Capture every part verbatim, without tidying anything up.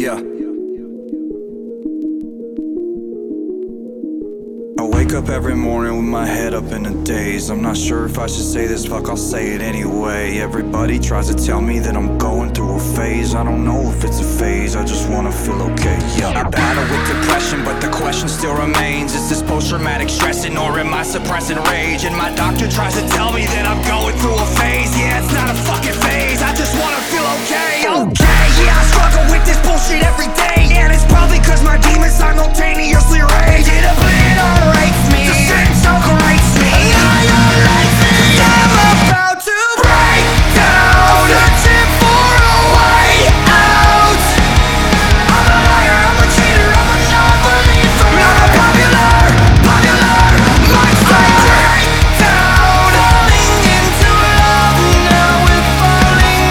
Yeah. I wake up every morning with my head up in a daze. I'm not sure if I should say this, fuck, I'll say it anyway. Everybody tries to tell me that I'm going through a phase. I don't know if it's a phase, I just wanna feel okay, yeah. I battle with depression, but the question still remains: is this post-traumatic stressing, or am I suppressing rage? And my doctor tries to tell me that I'm going through a phase. Yeah, it's not a fucking phase, I just wanna feel okay, okay. Yeah, I struggle with this bullshit every day, and it's probably cause my demons simultaneously rage. It obliterates me, the sentence overrates me, annihilates me. I'm about to break down, searching for a way out. I'm a liar, I'm a cheater, I'm a non-believer. I'm a popular, popular monster. Break down, falling into love, now we're falling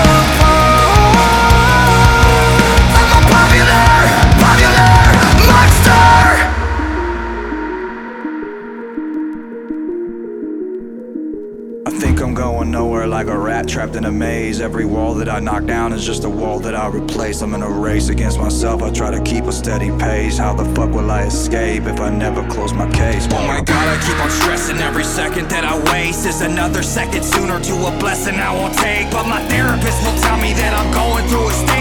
apart. I'm a popular, popular monster. I think I'm going nowhere, like a rat trapped in a maze. Every wall that I knock down is just a wall that I replace. I'm in a race against myself, I try to keep a steady pace. How the fuck will I escape if I never close my case? Oh my god, I keep on stressing. Every second that I waste is another second sooner to a blessing I won't take. But my therapist will tell me that I'm going through a stage